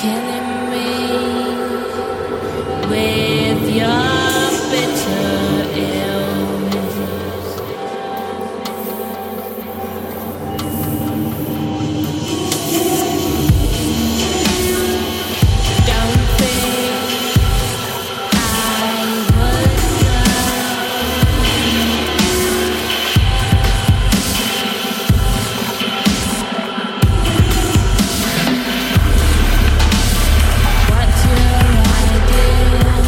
killing me with your bitter illness. Don't think I would what's your ideal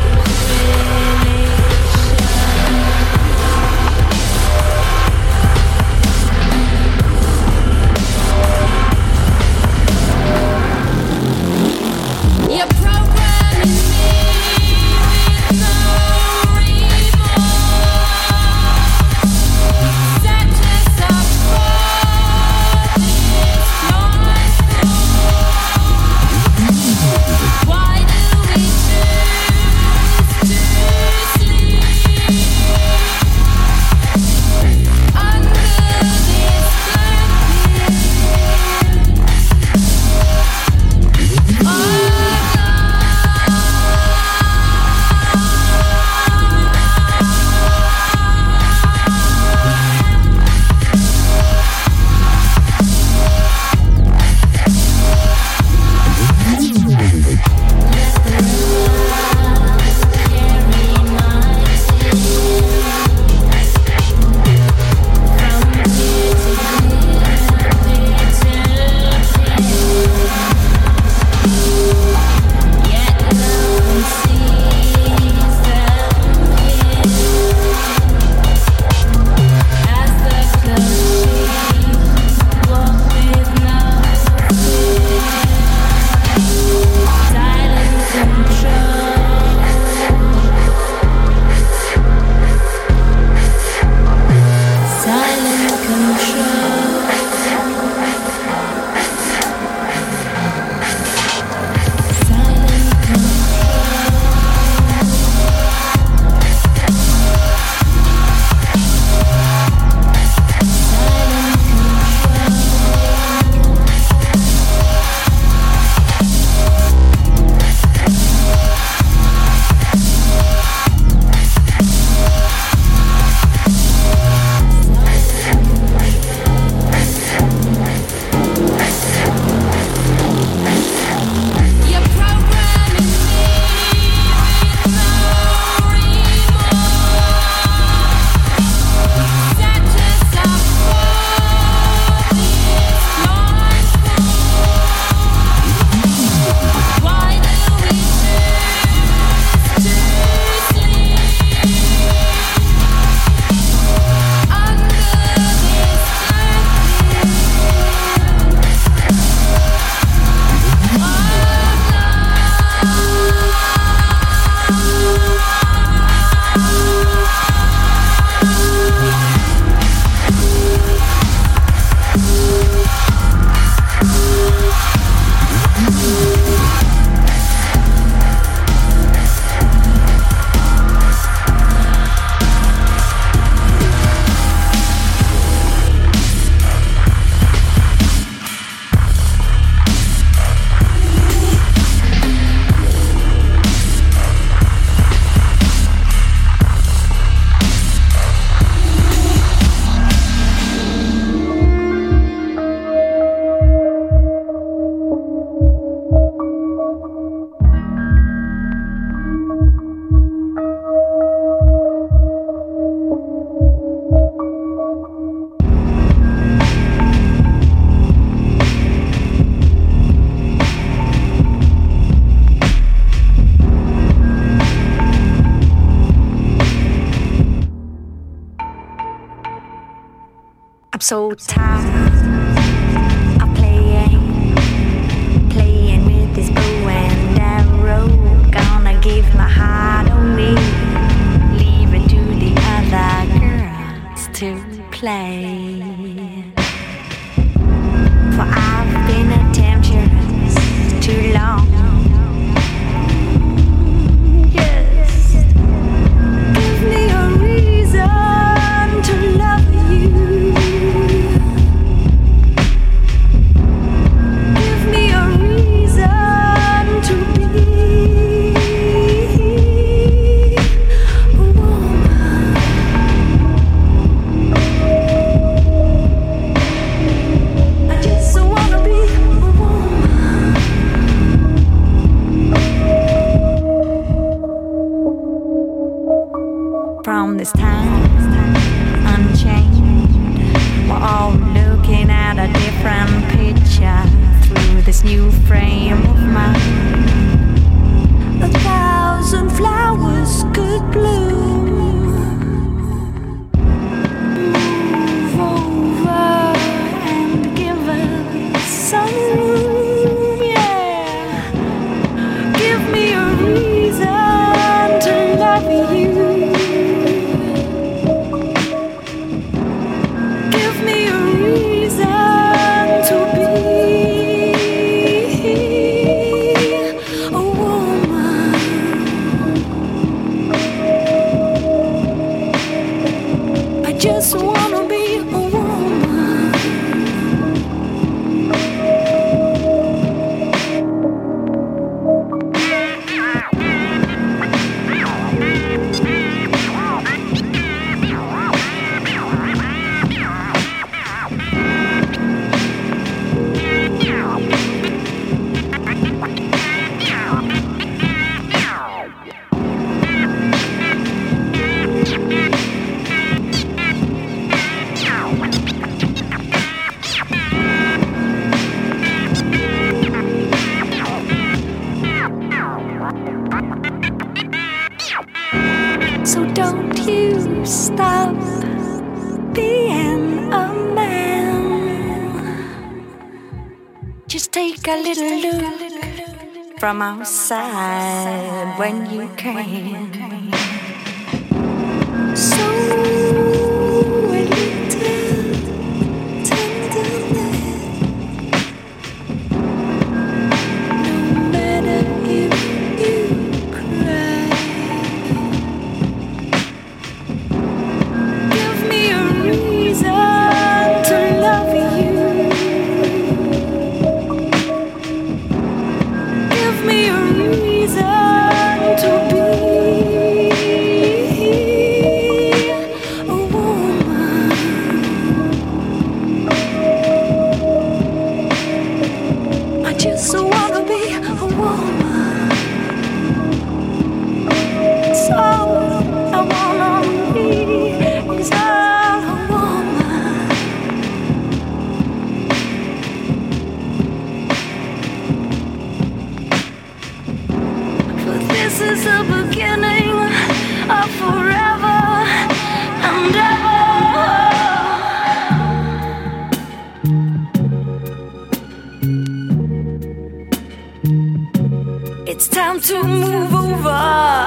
relation? You're programming me with no remorse. Set us up for this life. Why do we choose to sleep under this I'm so tired of playing with this bow and arrow. Gonna give my heart away, leave it to the other girls to play. For I've been a temptress too long. Just give me a reason to love you. this time, unchained. We're all looking at a different picture through this new frame of mind. 1,000 flowers could bloom. Move over and give us some room, yeah. Give me a reason to love you. Give me a reason to be a woman. I just wanna be a woman. So don't you stop being a man. Just take a little look from outside when you can. So a little tenderness. No matter if you cry. Give me a reason to love you. Give me a reason to be a woman. I just wanna be a woman. So I wanna be is a woman. For this is the beginning of forever and ever. It's time to move over.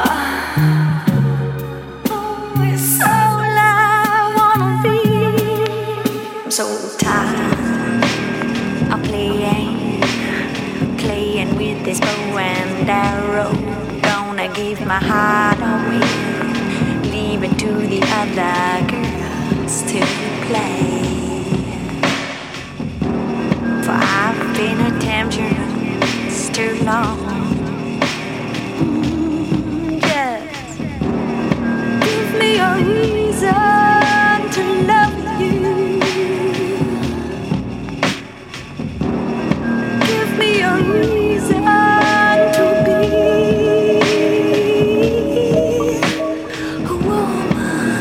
Oh, it's all I wanna be. I'm so tired of playing with this bow and arrow. Gonna give my heart away, leave it to the other girls to play. For I've been a temptress too long. Yes. Give me a reason to love you. Give me a reason to be a woman.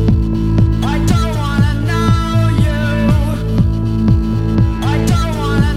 I don't wanna know you. I don't wanna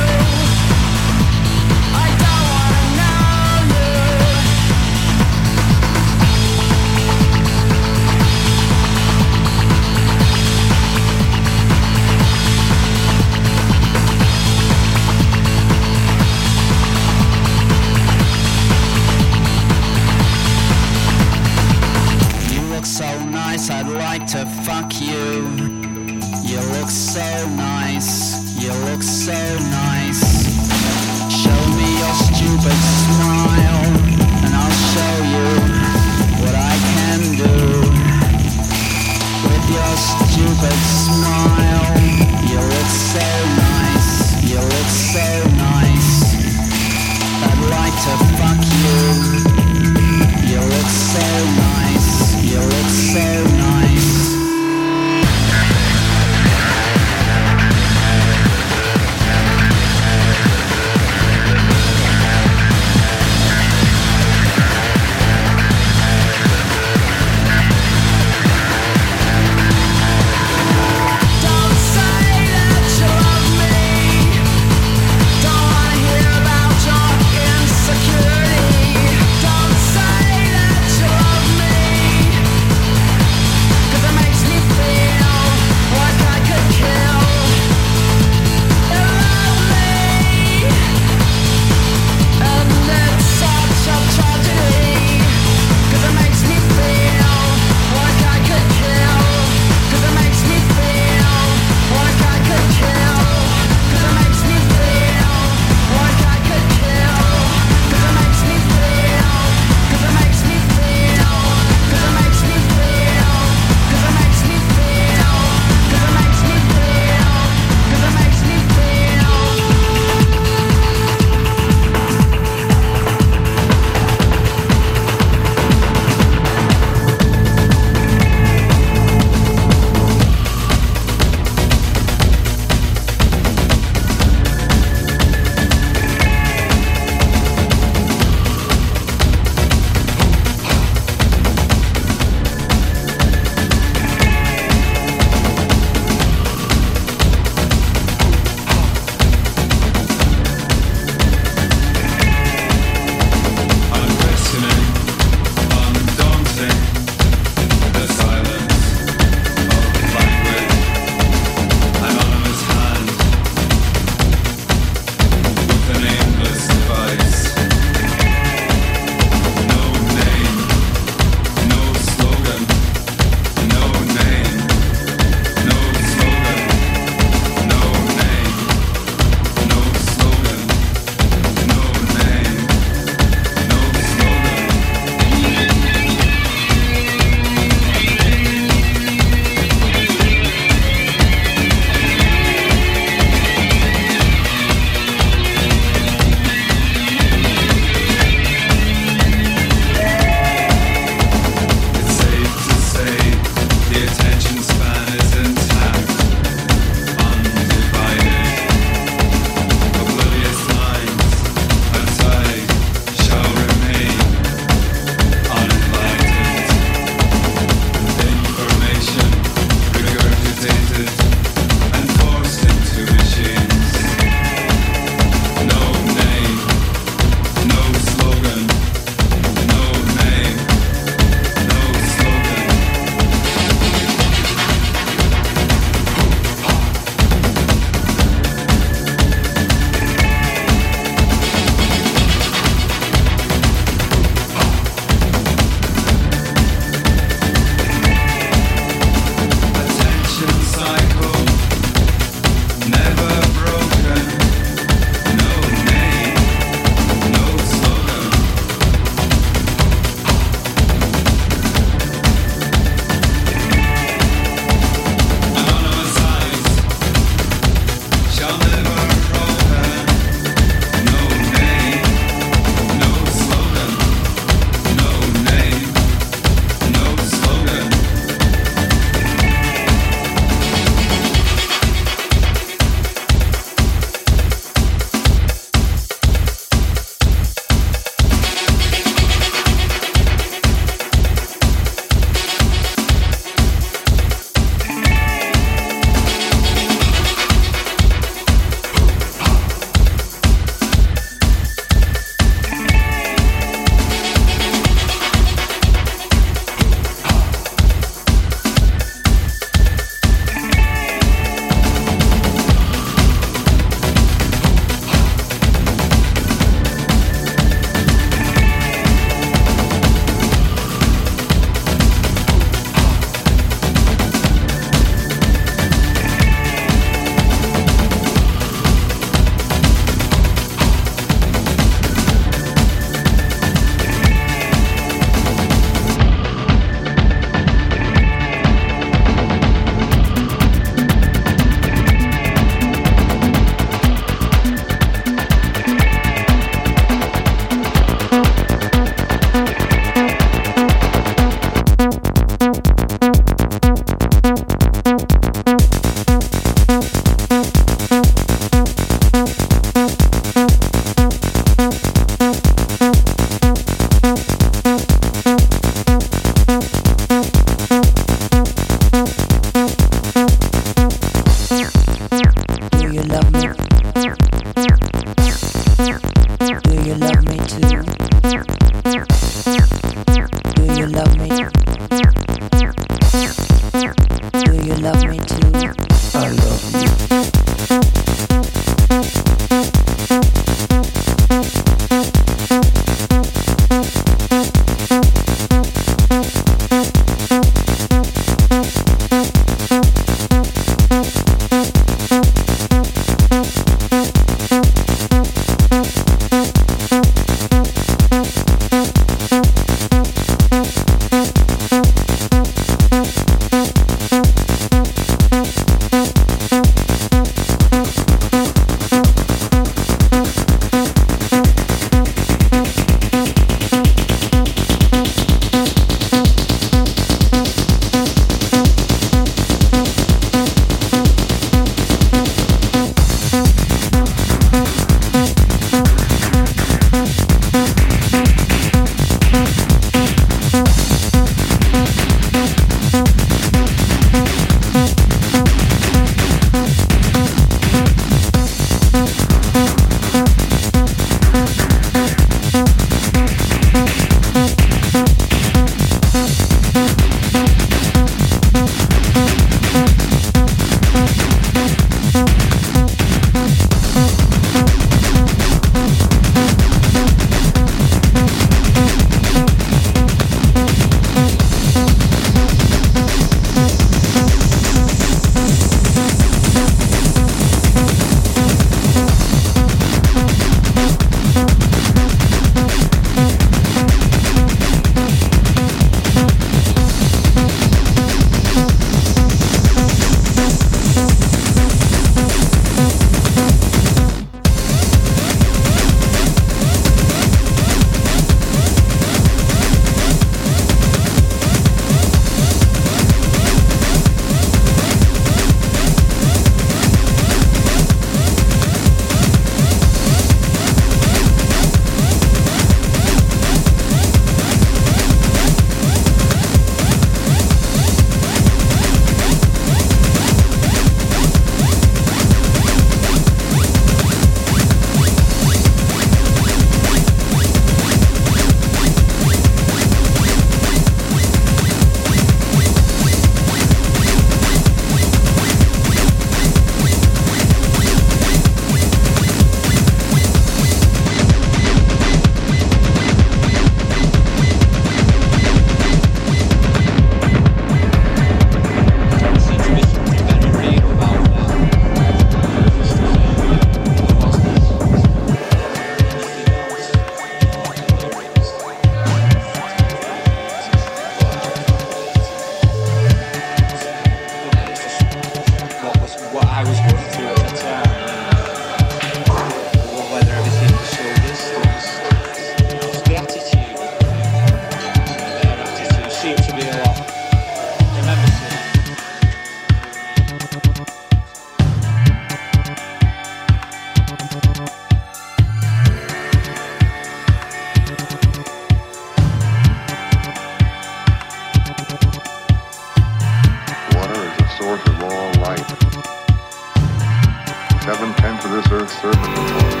this earth surface is water.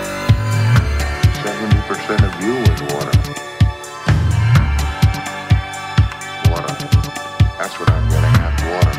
70% of you is water. Water. That's what I'm getting at, water.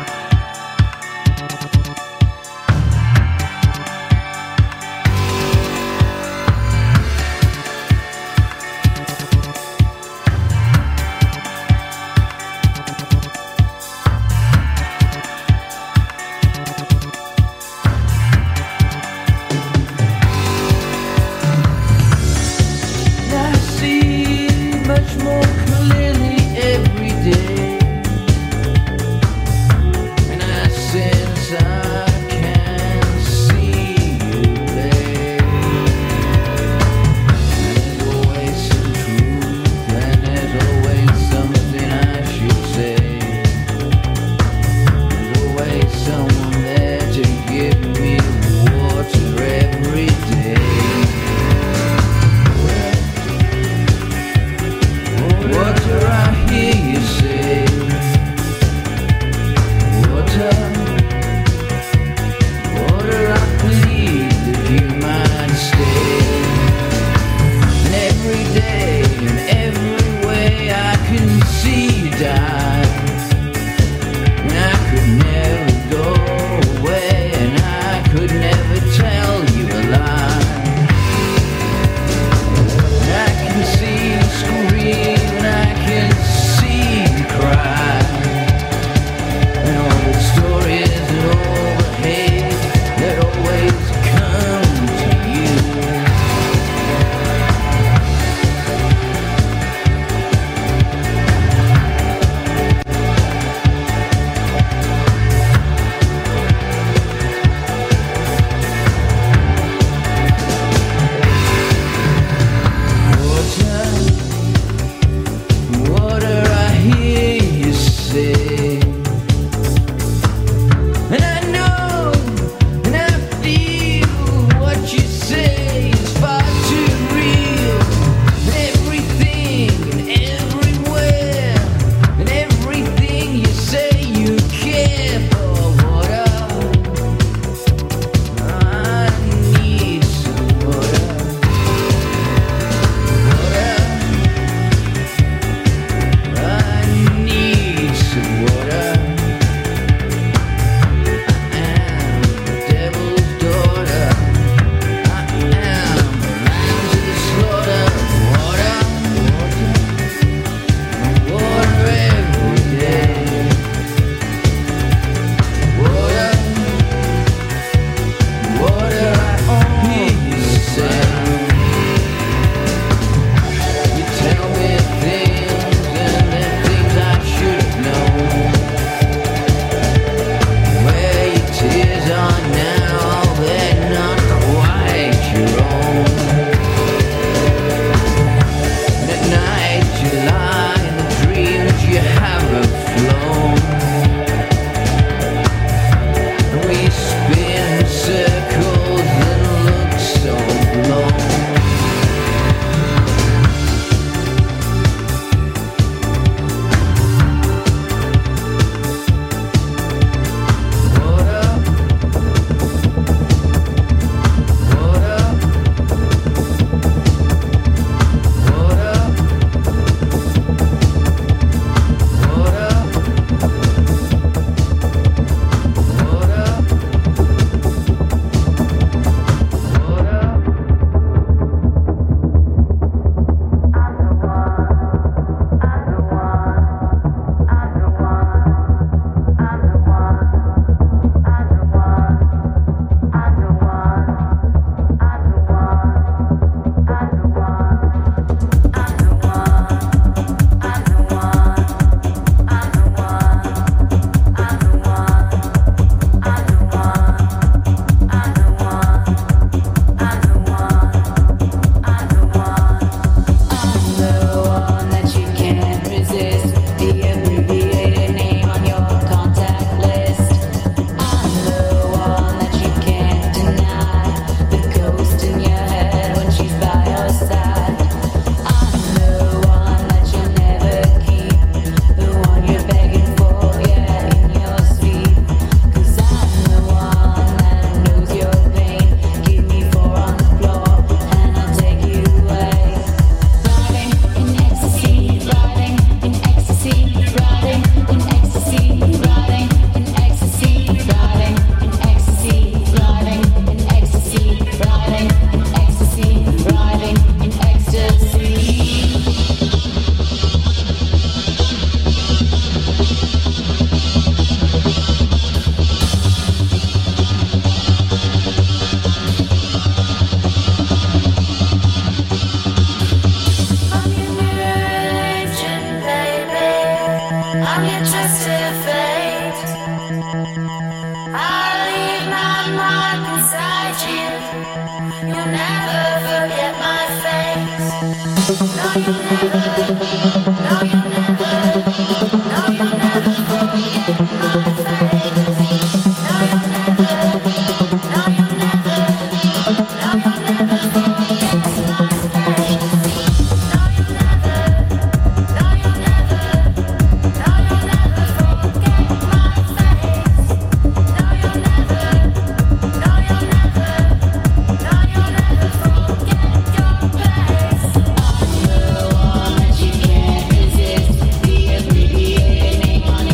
Resist the abbreviating on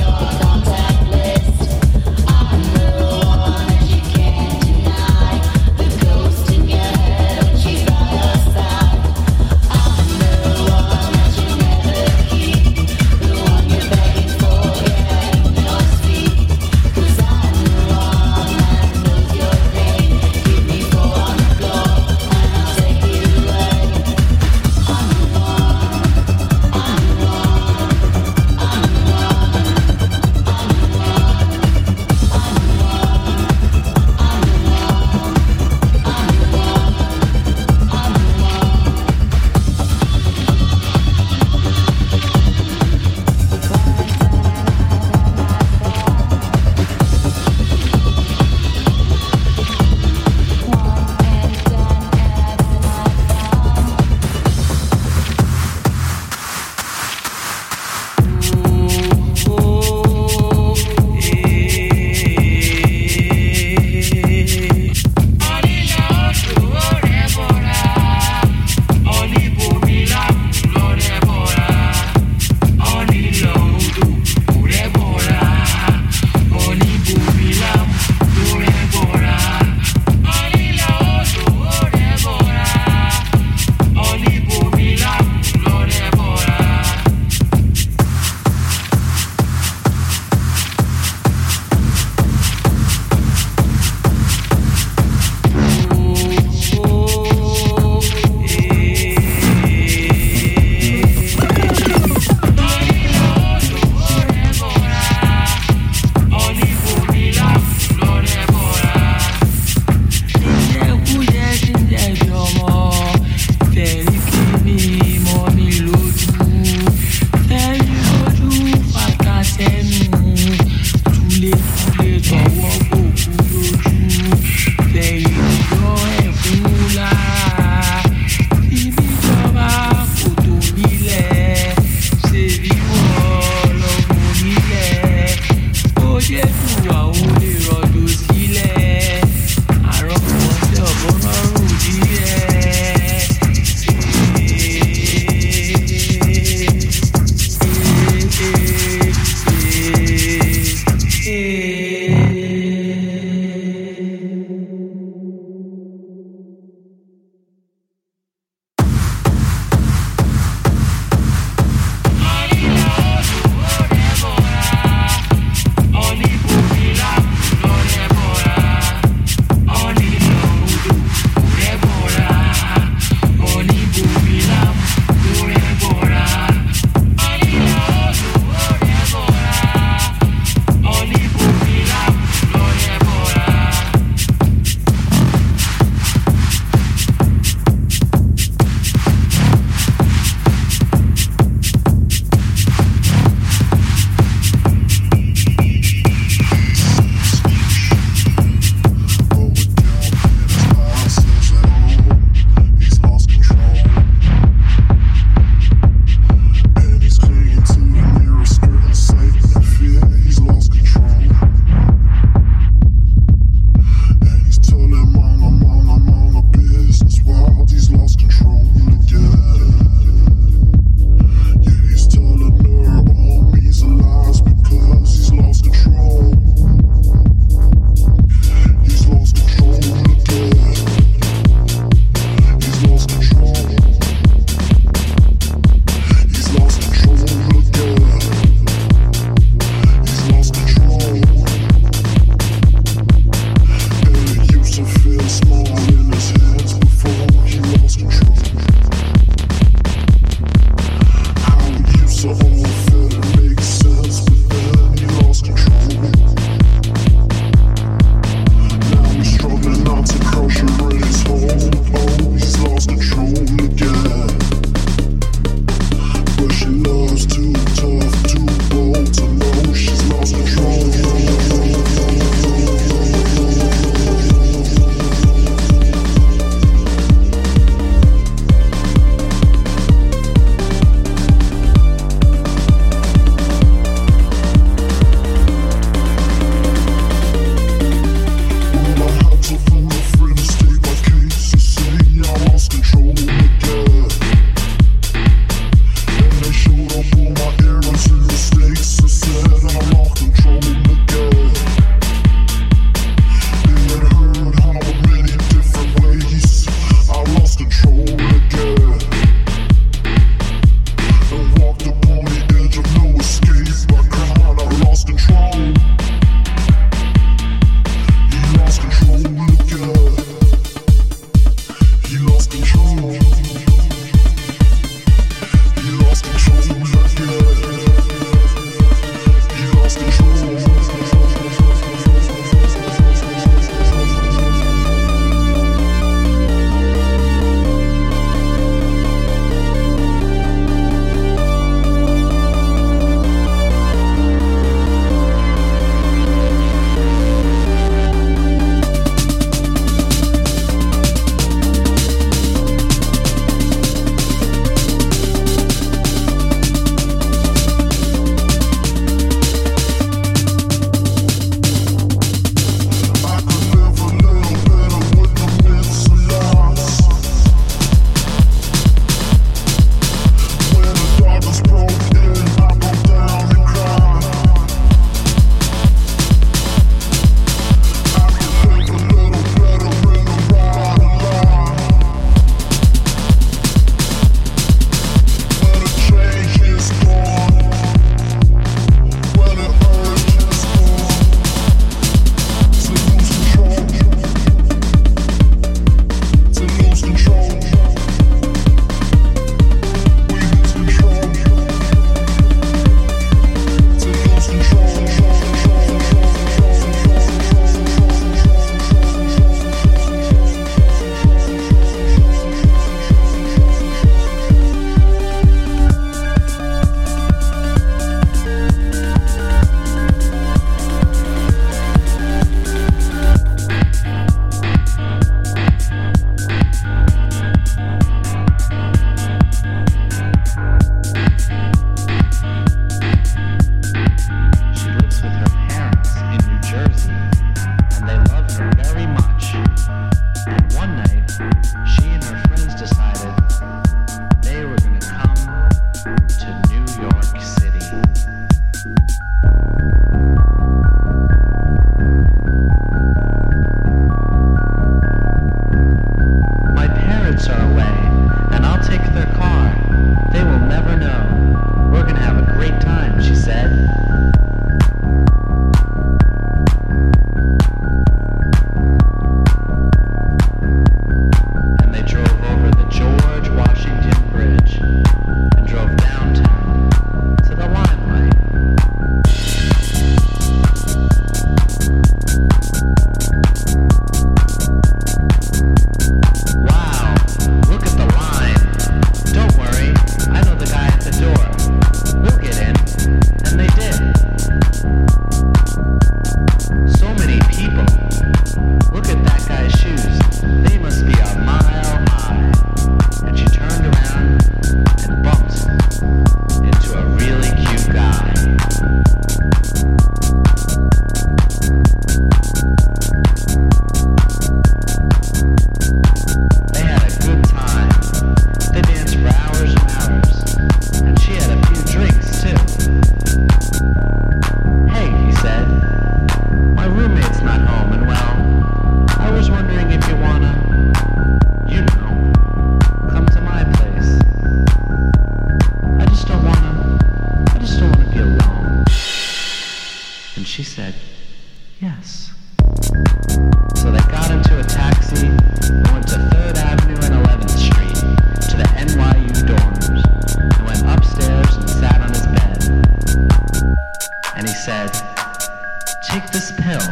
And she said, yes. So they got into a taxi and went to 3rd Avenue and 11th Street to the NYU dorms and went upstairs and sat on his bed. And he said, take this pill.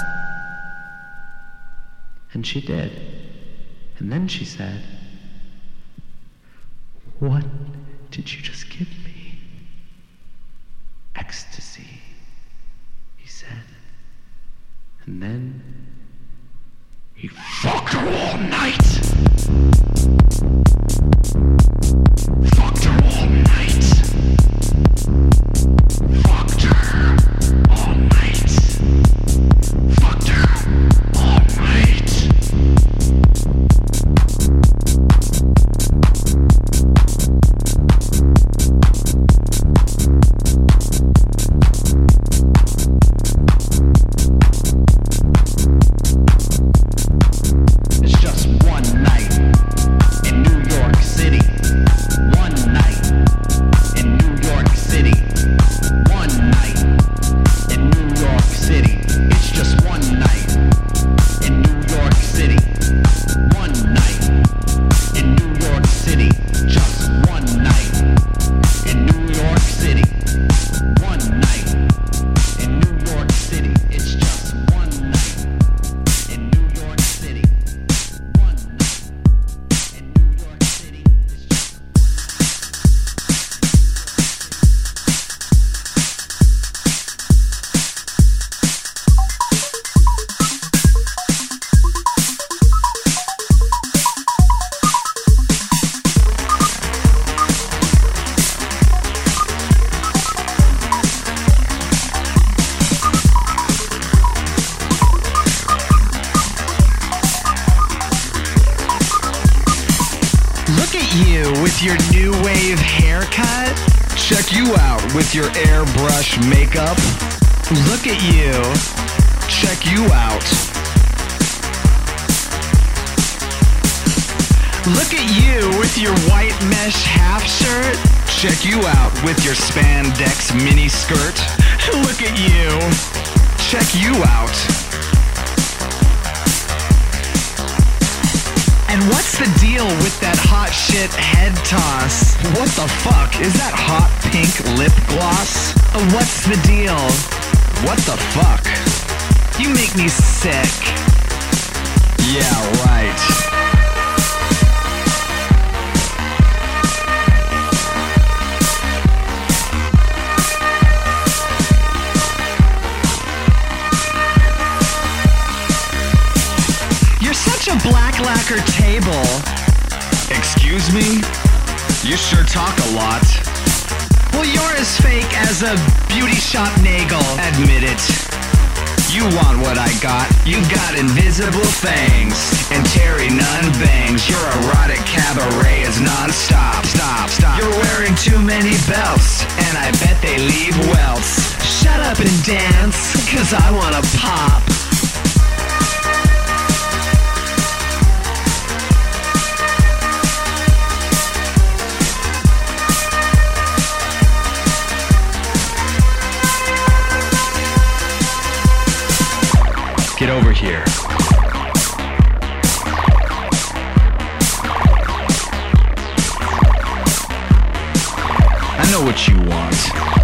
And she did. And then she said, what did you just give me? Ecstasy, he said. And then he fucked her all night. Fucked her all night. Fucked her all night. Fucked her all night. It's just one night in New York City. One night in New York City. One night in New York City. It's just one night in New York City. One night in New York City. Just one night in New York City. One night in New York City. It's just one night in New York City. One night in New York City. It's just Look at you with your new wave haircut. Check you out with your airbrush makeup. Look at you. Check you out. Look at you with your white mesh half shirt. Check you out with your spandex mini skirt. Look at you. Check you out. And what's the deal with that hot shit head toss? What the fuck? Is that hot pink lip gloss? What's the deal? What the fuck? You make me sick. Yeah, right. You're such a black lacquer table. Excuse me? You sure talk a lot. Well, you're as fake as a beauty shop nagel. Admit it. You want what I got. You got invisible fangs and Terry Nunn bangs. Your erotic cabaret is non-stop. Stop. You're wearing too many belts, and I bet they leave welts. Shut up and dance, 'cause I wanna pop. Get over here. I know what you want.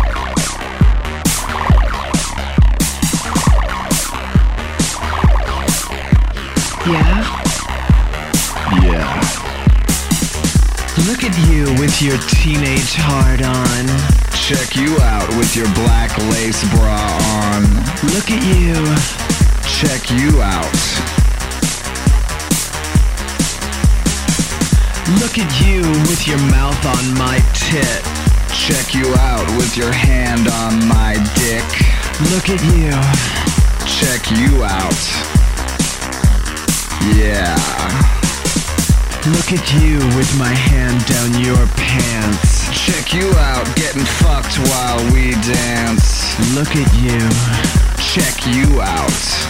Yeah? Yeah. Look at you with your teenage heart on. Check you out with your black lace bra on. Look at you. Check you out. Look at you with your mouth on my tit. Check you out with your hand on my dick. Look at you. Check you out. Yeah. Look at you with my hand down your pants. Check you out getting fucked while we dance. Look at you. Check you out.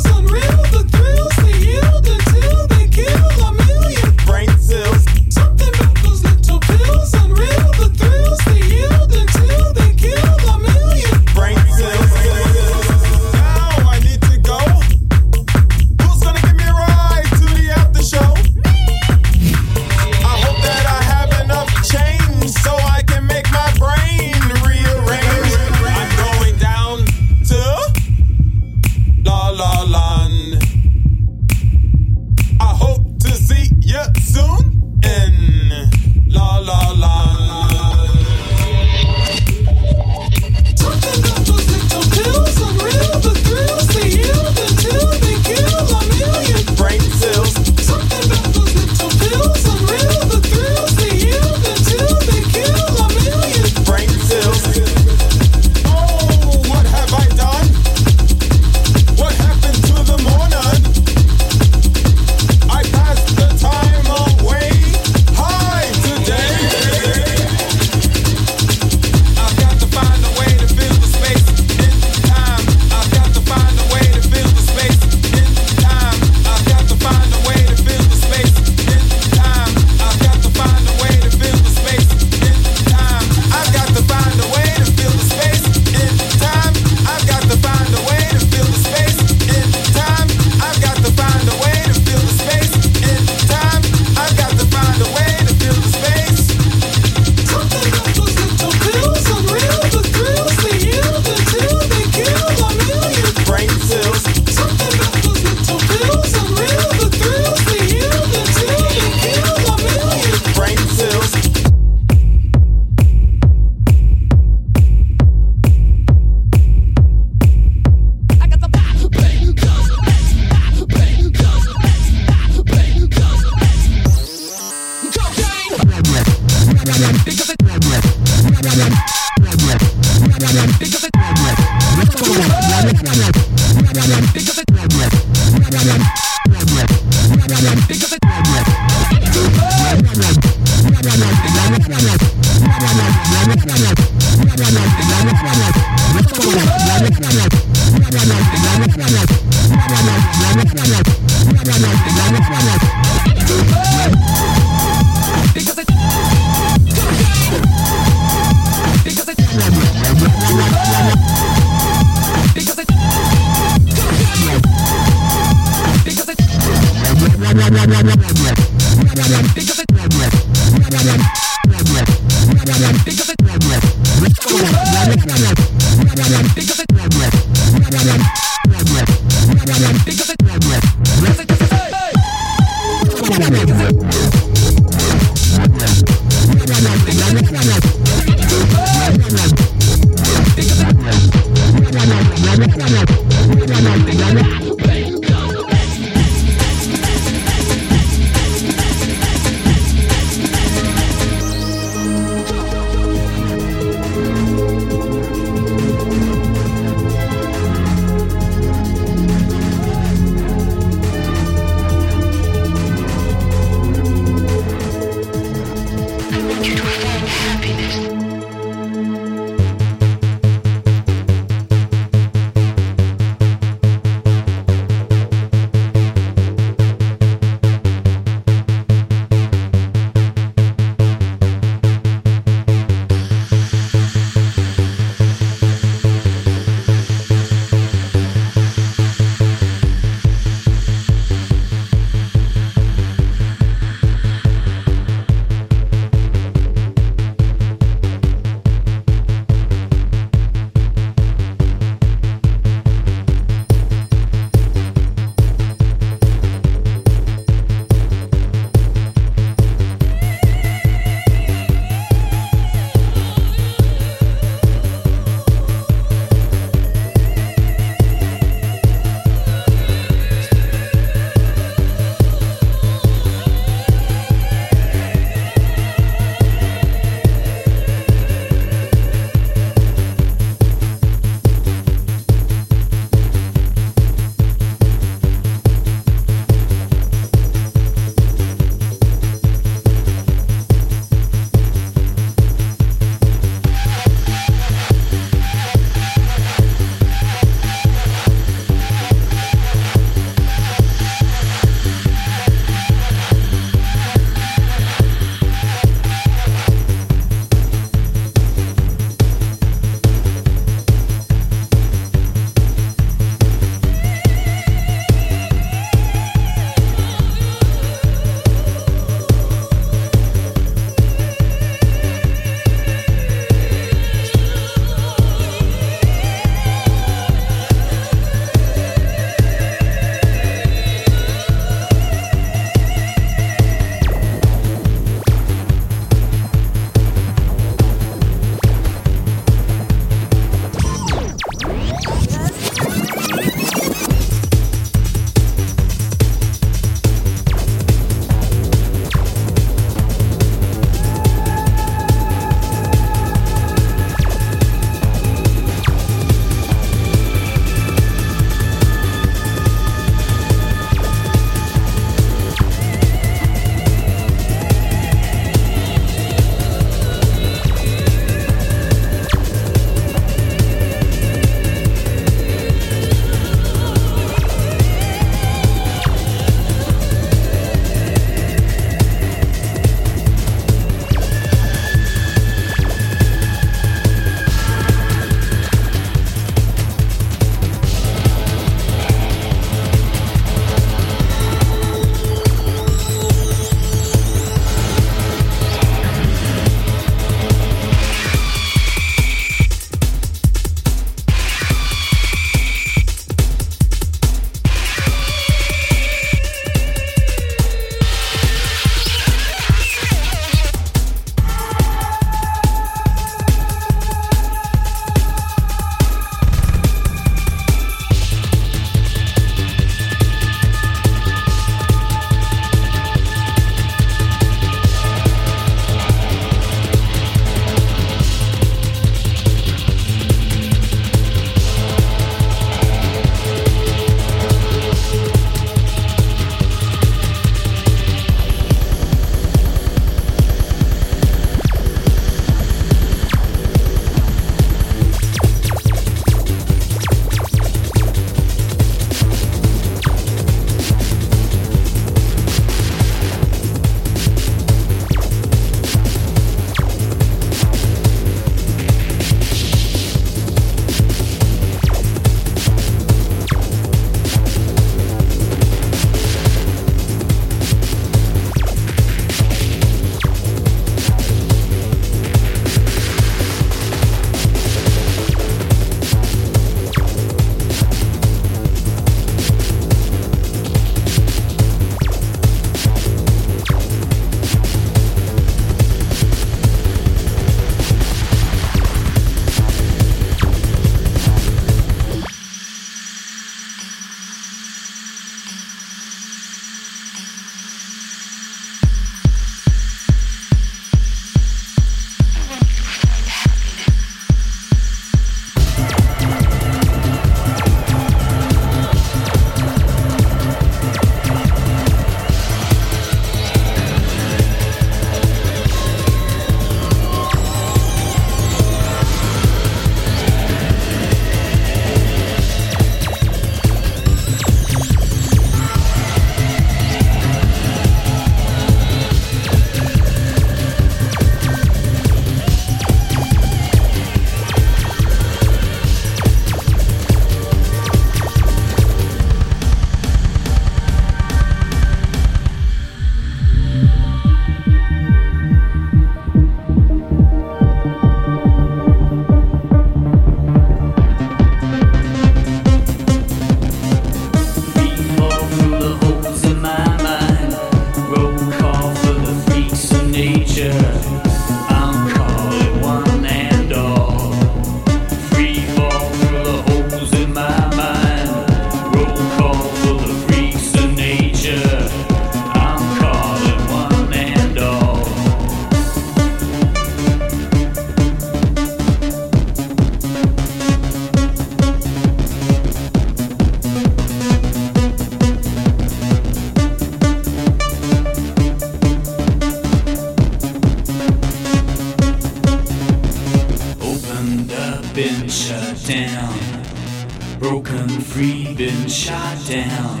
free, been shot down,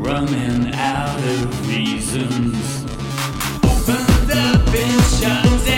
running out of reasons. Opened up and shut down.